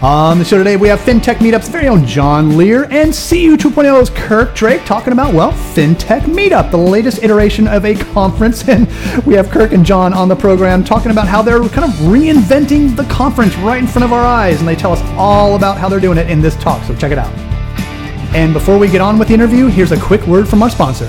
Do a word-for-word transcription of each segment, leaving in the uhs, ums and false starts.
On the show today, we have FinTech Meetup's very own John Lear and C U two point oh's Kirk Drake talking about, well, FinTech Meetup, the latest iteration of a conference. And we have Kirk and John on the program talking about how they're kind of reinventing the conference right in front of our eyes. And they tell us all about how they're doing it in this talk, so check it out. And before we get on with the interview, here's a quick word from our sponsor.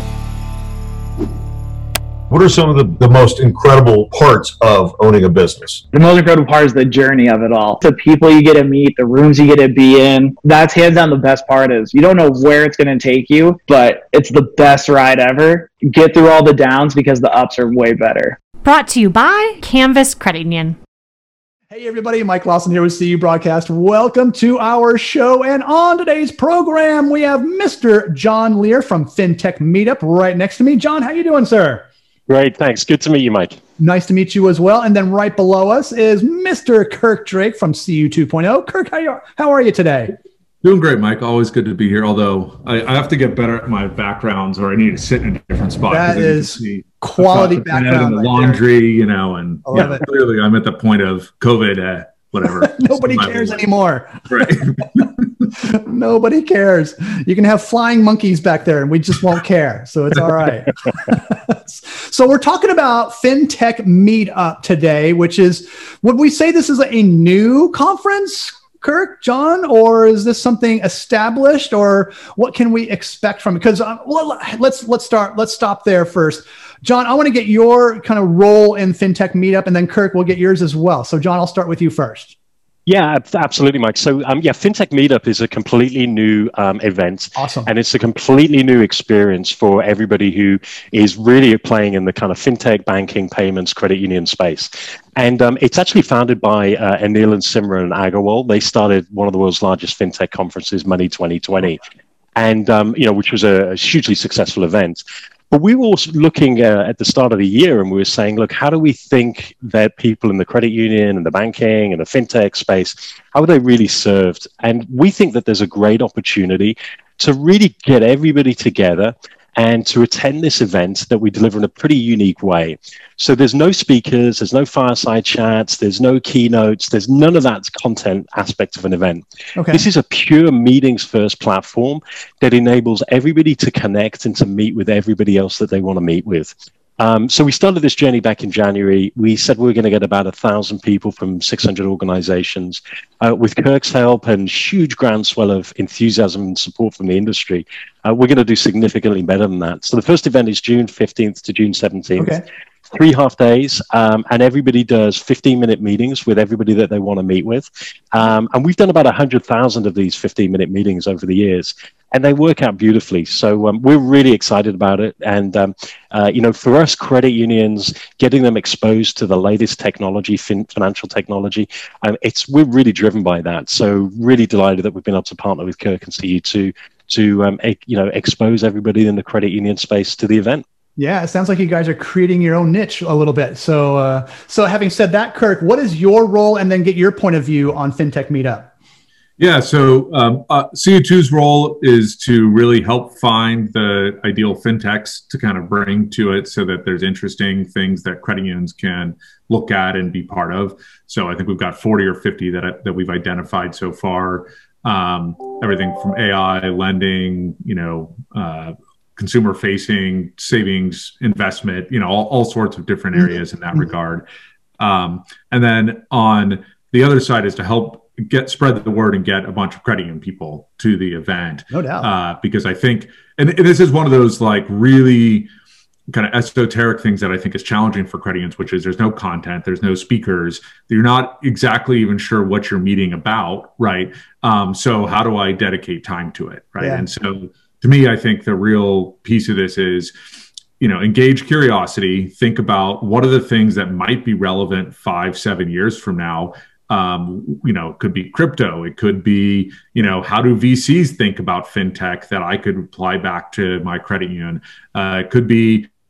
What are some of the, the most incredible parts of owning a business? The most incredible part is the journey of it all. The people you get to meet, the rooms you get to be in. That's hands down the best part is you don't know where it's going to take you, but it's the best ride ever. Get through all the downs because the ups are way better. Brought to you by Canvas Credit Union. Hey everybody, Mike Lawson here with C U Broadcast. Welcome to our show. And on today's program, we have Mister John Lear from FinTech Meetup right next to me. John, how you doing, sir? Great, thanks. Good to meet you, Mike. Nice to meet you as well. And then right below us is Mister Kirk Drake from C U two point oh. Kirk, how, you, how are you today? Doing great, Mike. Always good to be here. Although I, I have to get better at my backgrounds, or I need to sit in a different spot. That is quality background. And the laundry, right, you know, and yeah, clearly I'm at the point of COVID, uh, whatever. Nobody cares anymore. Right. Nobody cares. You can have flying monkeys back there and we just won't care. So it's all right. So we're talking about FinTech Meetup today, which is, would we say this is a new conference, Kirk, John, or is this something established, or what can we expect from it? Because uh, well, let's let's start. Let's stop there first. John, I want to get your kind of role in FinTech Meetup, and then Kirk, we'll get yours as well. So John, I'll start with you first. Yeah, absolutely, Mike. So, um, yeah, FinTech Meetup is a completely new um, event. Awesome. And it's a completely new experience for everybody who is really playing in the kind of FinTech, banking, payments, credit union space. And um, it's actually founded by uh, Anil and Simran Agarwal. They started one of the world's largest FinTech conferences, Money twenty twenty, and um, you know, which was a, a hugely successful event. But we were also looking uh, at the start of the year and we were saying, look, how do we think that people in the credit union and the banking and the fintech space, how are they really served? And we think that there's a great opportunity to really get everybody together and to attend this event that we deliver in a pretty unique way. So there's no speakers, there's no fireside chats, there's no keynotes, there's none of that content aspect of an event. Okay. This is a pure meetings first platform that enables everybody to connect and to meet with everybody else that they want to meet with. Um, so we started this journey back in January. We said we were going to get about a thousand people from six hundred organizations. Uh, with Kirk's help and huge groundswell of enthusiasm and support from the industry, uh, we're going to do significantly better than that. So the first event is June fifteenth to June seventeenth. Okay. Three half days, um, and everybody does fifteen minute meetings with everybody that they want to meet with. Um, and we've done about one hundred thousand of these fifteen minute meetings over the years, and they work out beautifully. So um, we're really excited about it. And, um, uh, you know, for us, credit unions, getting them exposed to the latest technology, fin- financial technology, um, it's we're really driven by that. So really delighted that we've been able to partner with Kirk and C U two to, um, e- you know, expose everybody in the credit union space to the event. Yeah, it sounds like you guys are creating your own niche a little bit. So, uh, so having said that, Kirk, what is your role, and then get your point of view on FinTech Meetup? Yeah, so um, uh, C U two's role is to really help find the ideal fintechs to kind of bring to it, so that there's interesting things that credit unions can look at and be part of. So I think we've got forty or fifty that that we've identified so far. Um, everything from A I, lending, you know. Uh, consumer facing, savings, investment, you know, all, all sorts of different areas in that mm-hmm. regard. Um, and then on the other side is to help get spread the word and get a bunch of credit union people to the event. No doubt. Uh, because I think, and, and this is one of those like really kind of esoteric things that I think is challenging for credit unions, which is there's no content, there's no speakers, you're not exactly even sure what you're meeting about, right? Um, so how do I dedicate time to it, right? Yeah. And so to me, I think the real piece of this is, you know, engage curiosity, think about what are the things that might be relevant five, seven years from now. Um, you know, it could be crypto. It could be, you know, how do V Cs think about fintech that I could apply back to my credit union? Uh, it could be,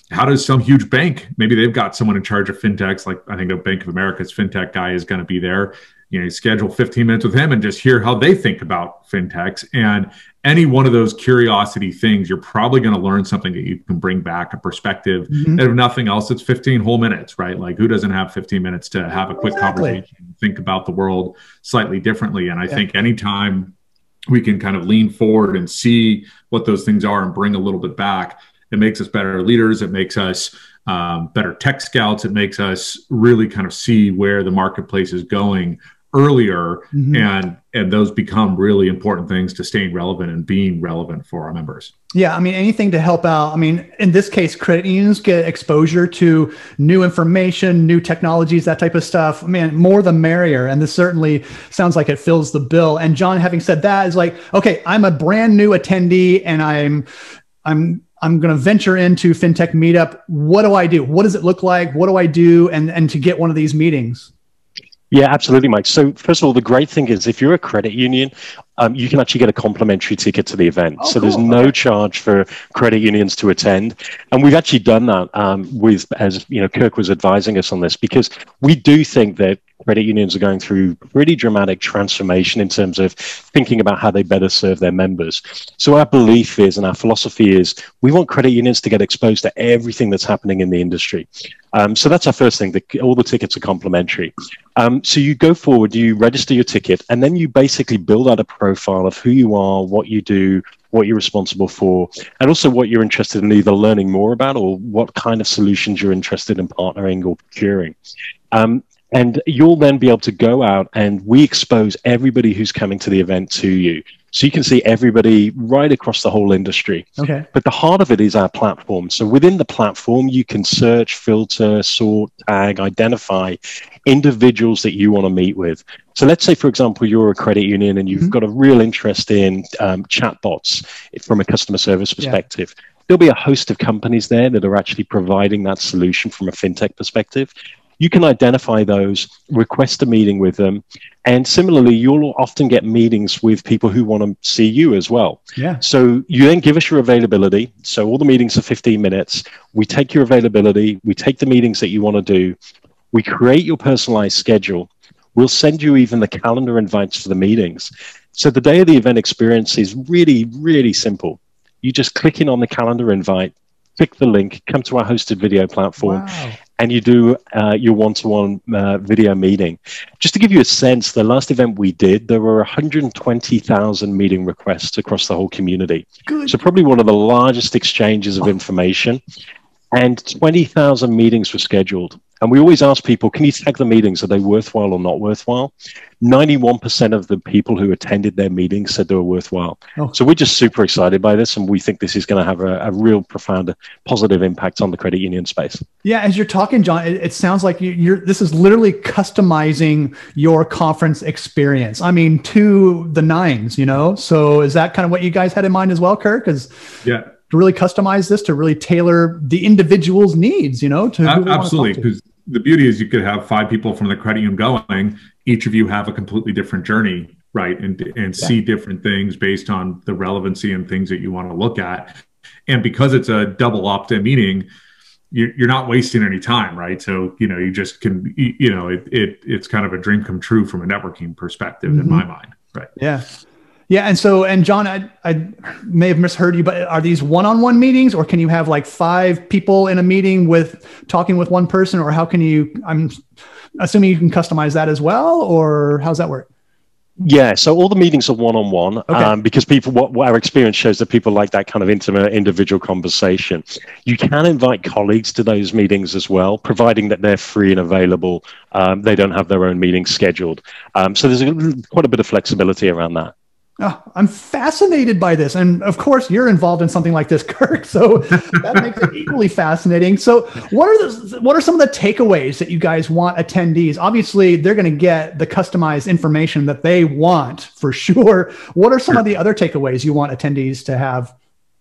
how does some huge bank, maybe they've got someone in charge of fintechs, like I think the Bank of America's fintech guy is going to be there. You know, you schedule fifteen minutes with him and just hear how they think about fintechs. And any one of those curiosity things, you're probably going to learn something that you can bring back, a perspective. Mm-hmm. And if nothing else, it's fifteen whole minutes, right? Like who doesn't have fifteen minutes to have a quick exactly. conversation, think about the world slightly differently. And I yeah. think anytime we can kind of lean forward and see what those things are and bring a little bit back, it makes us better leaders. It makes us um, better tech scouts. It makes us really kind of see where the marketplace is going earlier, mm-hmm. and and those become really important things to staying relevant and being relevant for our members. Yeah, I mean, anything to help out. I mean, in this case, credit unions get exposure to new information, new technologies, that type of stuff. Man, more the merrier. And this certainly sounds like it fills the bill. And John, having said that, is like, okay, I'm a brand new attendee, and I'm I'm I'm going to venture into FinTech Meetup. What do I do? What does it look like? What do I do? And and to get one of these meetings? Yeah, absolutely, Mike. So first of all, the great thing is if you're a credit union, um, you can actually get a complimentary ticket to the event. Oh, so cool. There's no okay. charge for credit unions to attend. And we've actually done that um, with, as you know, Kirk was advising us on this, because we do think that credit unions are going through pretty dramatic transformation in terms of thinking about how they better serve their members. So our belief is, and our philosophy is, we want credit unions to get exposed to everything that's happening in the industry. Um, so that's our first thing. The, all the tickets are complimentary. Um, so you go forward, you register your ticket, and then you basically build out a profile of who you are, what you do, what you're responsible for, and also what you're interested in either learning more about or what kind of solutions you're interested in partnering or procuring. Um, and you'll then be able to go out, and we expose everybody who's coming to the event to you. So you can see everybody right across the whole industry. Okay. But the heart of it is our platform. So within the platform, you can search, filter, sort, tag, identify individuals that you want to meet with. So let's say, for example, you're a credit union and you've mm-hmm. got a real interest in um, chatbots from a customer service perspective. Yeah. There'll be a host of companies there that are actually providing that solution from a fintech perspective. You can identify those, request a meeting with them. And similarly, you'll often get meetings with people who want to see you as well. Yeah. So you then give us your availability. So all the meetings are fifteen minutes. We take your availability. We take the meetings that you want to do. We create your personalized schedule. We'll send you even the calendar invites for the meetings. So the day of the event experience is really, really simple. You just click in on the calendar invite, click the link, come to our hosted video platform. Wow. And you do uh, your one-to-one uh, video meeting. Just to give you a sense, the last event we did, there were one hundred twenty thousand meeting requests across the whole community. Good. So probably one of the largest exchanges of information. And twenty thousand meetings were scheduled. And we always ask people, can you tag the meetings? Are they worthwhile or not worthwhile? ninety-one percent of the people who attended their meetings said they were worthwhile. Oh. So we're just super excited by this. And we think this is going to have a, a real profound positive impact on the credit union space. Yeah, as you're talking, John, it, it sounds like you, you're. This is literally customizing your conference experience. I mean, to the nines, you know? So is that kind of what you guys had in mind as well, Kirk? Is yeah. to really customize this, to really tailor the individual's needs, you know? To uh, absolutely, because the beauty is you could have five people from the credit union going. Each of you have a completely different journey, right? And and yeah. see different things based on the relevancy and things that you want to look at. And because it's a double opt-in meeting, you're, you're not wasting any time, right? So, you know, you just can, you know, it, it it's kind of a dream come true from a networking perspective mm-hmm. in my mind, right? Yeah. Yeah. And so, and John, I, I may have misheard you, but are these one-on-one meetings, or can you have like five people in a meeting with talking with one person, or how can you, I'm assuming you can customize that as well, or how's that work? Yeah, so all the meetings are one-on-one okay. um, because people, what, what our experience shows that people like that kind of intimate individual conversation. You can invite colleagues to those meetings as well, providing that they're free and available. Um, they don't have their own meetings scheduled. Um, so there's a, quite a bit of flexibility around that. Oh, I'm fascinated by this. And of course, you're involved in something like this, Kirk. So that makes it equally fascinating. So what are the, what are some of the takeaways that you guys want attendees? Obviously, they're going to get the customized information that they want for sure. What are some of the other takeaways you want attendees to have?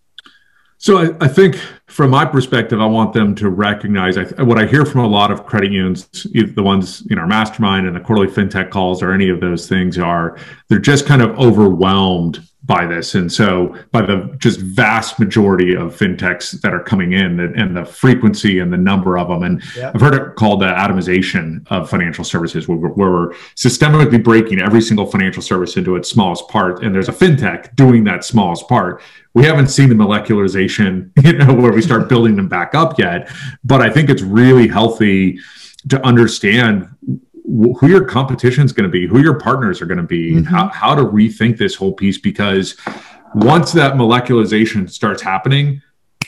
So I, I think from my perspective, I want them to recognize I, what I hear from a lot of credit unions, the ones in our mastermind and the quarterly fintech calls or any of those things are, they're just kind of overwhelmed by this. And so by the just vast majority of fintechs that are coming in, and, and the frequency and the number of them. And yep. I've heard it called the atomization of financial services, where we're, where we're systemically breaking every single financial service into its smallest part. And there's a fintech doing that smallest part. We haven't seen the molecularization, you know, where we start building them back up yet. But I think it's really healthy to understand who your competition is going to be, who your partners are going to be, mm-hmm. how, how to rethink this whole piece. Because once that molecularization starts happening,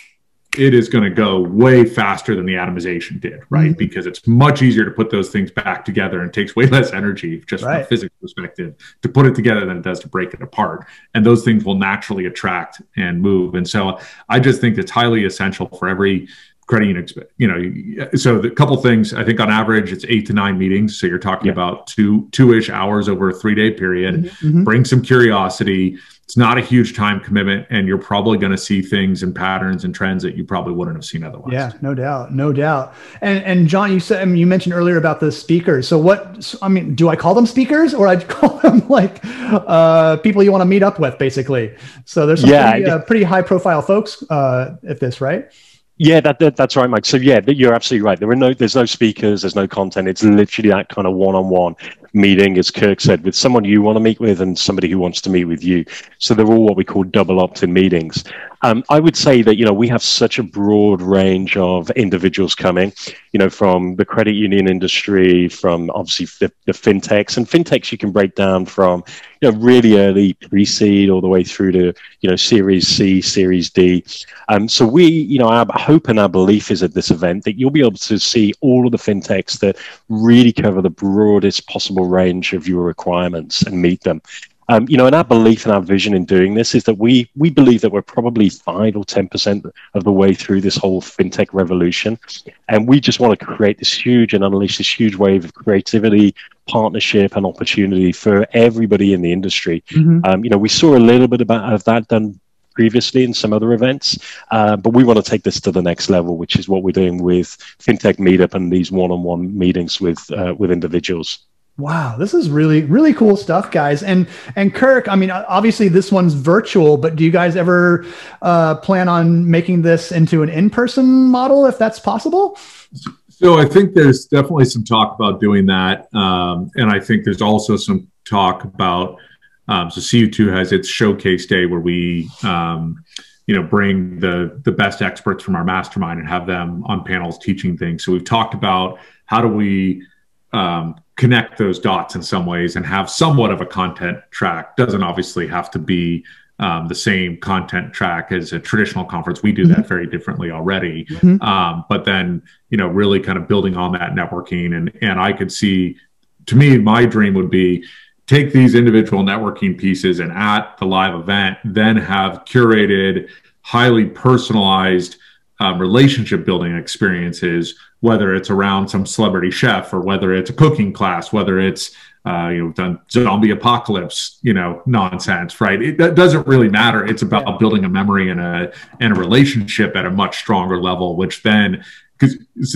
it is going to go way faster than the atomization did, right? Mm-hmm. Because it's much easier to put those things back together, and takes way less energy just right. from a physics perspective to put it together than it does to break it apart. And those things will naturally attract and move. And so I just think it's highly essential for every credit union, you know, so the couple things, I think on average it's eight to nine meetings. So you're talking yeah. about two, two-ish hours over a three day period. Mm-hmm. Bring some curiosity. It's not a huge time commitment, and you're probably going to see things and patterns and trends that you probably wouldn't have seen otherwise. Yeah, no doubt. No doubt. And, and John, you said, I mean, you mentioned earlier about the speakers. So what, I mean, do I call them speakers, or I call them like uh, people you want to meet up with, basically? So there's some yeah, pretty, uh, pretty high profile folks uh, at this, right? Yeah, that, that that's right, Mike. So yeah, you're absolutely right. There are no, there's no speakers, there's no content. It's literally that kind of one-on-one meeting, as Kirk said, with someone you want to meet with and somebody who wants to meet with you. So they're all what we call double opt-in meetings. Um, I would say that, you know, we have such a broad range of individuals coming, you know, from the credit union industry, from obviously the, the fintechs, and fintechs you can break down from, you know, really early pre-seed all the way through to, you know, Series C, Series D. Um, so we, you know, our hope and our belief is at this event that you'll be able to see all of the fintechs that really cover the broadest possible range of your requirements and meet them. Um, you know, and our belief and our vision in doing this is that we we believe that we're probably five or ten percent of the way through this whole fintech revolution, and we just want to create this huge and unleash this huge wave of creativity, partnership, and opportunity for everybody in the industry. Mm-hmm. Um, you know, we saw a little bit about of that done previously in some other events, uh, but we want to take this to the next level, which is what we're doing with FinTech Meetup and these one-on-one meetings with uh, with individuals. Wow, this is really, really cool stuff, guys. And and Kirk, I mean, obviously this one's virtual, but do you guys ever uh, plan on making this into an in-person model, if that's possible? So I think there's definitely some talk about doing that. Um, and I think there's also some talk about, um, so C U two has its showcase day where we, um, you know, bring the, the best experts from our mastermind and have them on panels teaching things. So we've talked about how do we, um, connect those dots in some ways and have somewhat of a content track. Doesn't obviously have to be um, the same content track as a traditional conference. We do mm-hmm. that very differently already. Mm-hmm. Um, but then, you know, really kind of building on that networking. And, and I could see, to me, my dream would be take these individual networking pieces and at the live event, then have curated, highly personalized um, relationship building experiences, whether it's around some celebrity chef or whether it's a cooking class, whether it's, uh, you know, done zombie apocalypse, you know, nonsense, right? It that doesn't really matter. It's about yeah. building a memory and a, and a relationship at a much stronger level, which then, because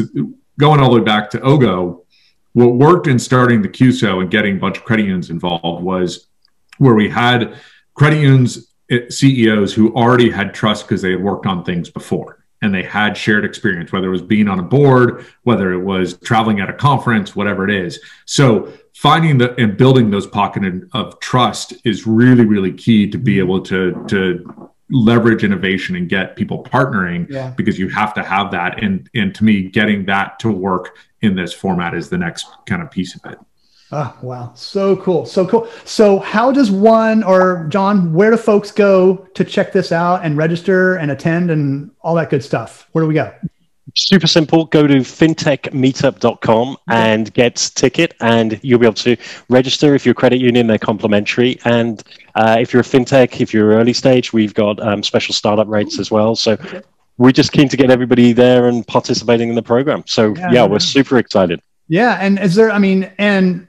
going all the way back to Ogo, what worked in starting the Q S O and getting a bunch of credit unions involved was where we had credit unions C E Os who already had trust because they had worked on things before. And they had shared experience, whether it was being on a board, whether it was traveling at a conference, whatever it is. So finding the and building those pockets of trust is really, really key to be able to, to leverage innovation and get people partnering yeah. because you have to have that. And, and to me, getting that to work in this format is the next kind of piece of it. Oh, wow. So cool. So cool. So how does one, or John, where do folks go to check this out and register and attend and all that good stuff? Where do we go? Super simple. Go to fintech meetup dot com and get ticket, and you'll be able to register. If you're a credit union, they're complimentary. And uh, if you're a fintech, if you're early stage, we've got um, special startup rates as well. So okay. we're just keen to get everybody there and participating in the program. So yeah, yeah we're super excited. Yeah. And is there, I mean, and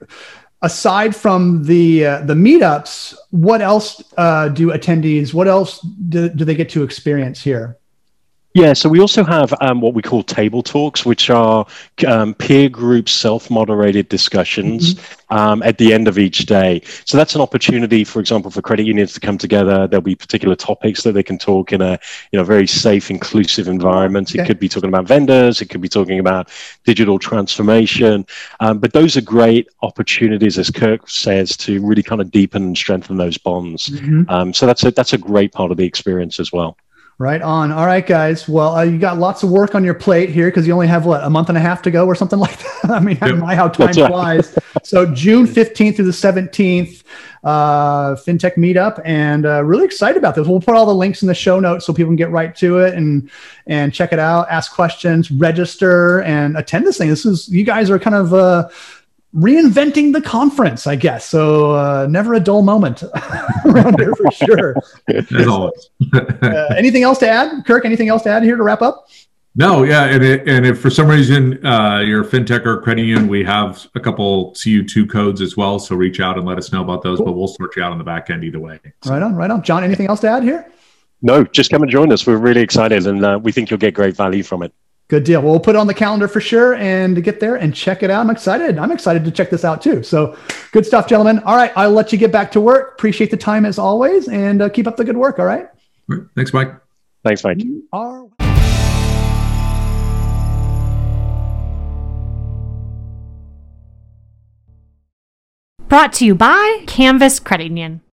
aside from the, uh, the meetups, what else uh, do attendees, what else do, do they get to experience here? Yeah, so we also have um, what we call table talks, which are um, peer group self-moderated discussions mm-hmm. um, at the end of each day. So that's an opportunity, for example, for credit unions to come together. There'll be particular topics that they can talk in a you know very safe, inclusive environment. Okay. It could be talking about vendors, it could be talking about digital transformation, um, but those are great opportunities, as Kirk says, to really kind of deepen and strengthen those bonds. Mm-hmm. Um, so that's a that's a great part of the experience as well. Right on. All right, guys. Well, uh, you got lots of work on your plate here because you only have, what, a month and a half to go or something like that? I mean, yep. my, how time flies. So June fifteenth through the seventeenth, uh, FinTech Meetup, and uh, really excited about this. We'll put all the links in the show notes so people can get right to it and and check it out, ask questions, register, and attend this thing. This is, you guys are kind of uh, reinventing the conference, I guess. So uh, never a dull moment around here for sure. As always. uh, anything else to add, Kirk? Anything else to add here to wrap up? No, yeah, and it, and if for some reason uh, you're a fintech or a credit union, we have a couple C U two codes as well. So reach out and let us know about those. Cool. But we'll sort you out on the back end either way. So. Right on, right on. John, anything else to add here? No, just come and join us. We're really excited, and uh, we think you'll get great value from it. Good deal. Well, we'll put it on the calendar for sure and to get there and check it out. I'm excited. I'm excited to check this out too. So good stuff, gentlemen. All right. I'll let you get back to work. Appreciate the time as always, and uh, keep up the good work. All right. All right. Thanks, Mike. Thanks, Mike. Are- Brought to you by Canvas Credit Union.